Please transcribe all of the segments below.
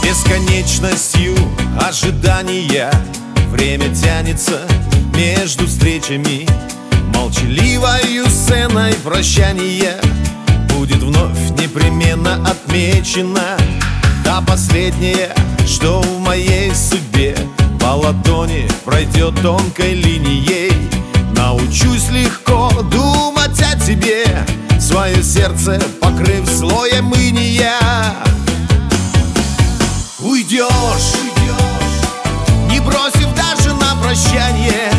Бесконечностью ожидания время тянется между встречами. Молчаливою сценой прощания будет вновь непременно отмечена та последняя, что в моей судьбе по ладони пройдет тонкой линией. Научусь легко думать о тебе, свое сердце покрыв слоем иния. Уйдешь, не бросив даже на прощание,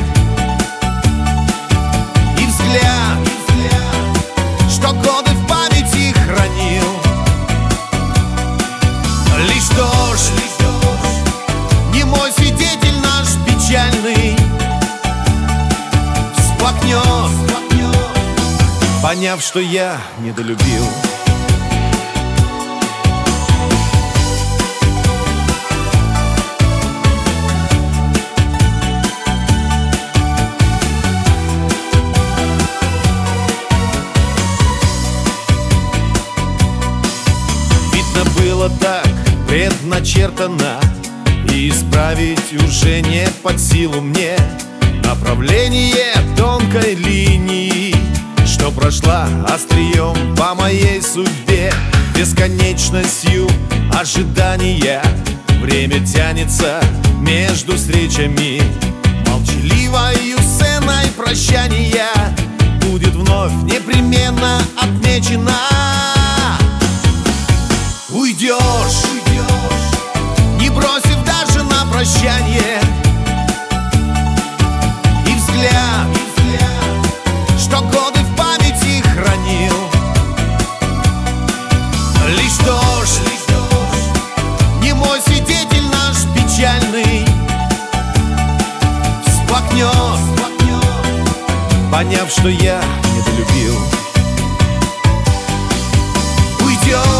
и взгляд, что годы в памяти хранил. Лишь дождь, немой свидетель наш печальный, всплакнет, поняв, что я недолюбил. Было так предначертано, и исправить уже не под силу мне направление тонкой линии, что прошла острием по моей судьбе. Бесконечностью ожидания время тянется между встречами. Молчаливою сценой прощания будет вновь непременно отмечена. Уйдешь, не бросив даже на прощание, и взгляд, что годы в памяти хранил. Лишь дождь, немой свидетель наш печальный, всплакнет, поняв, что я недолюбил. Уйдешь,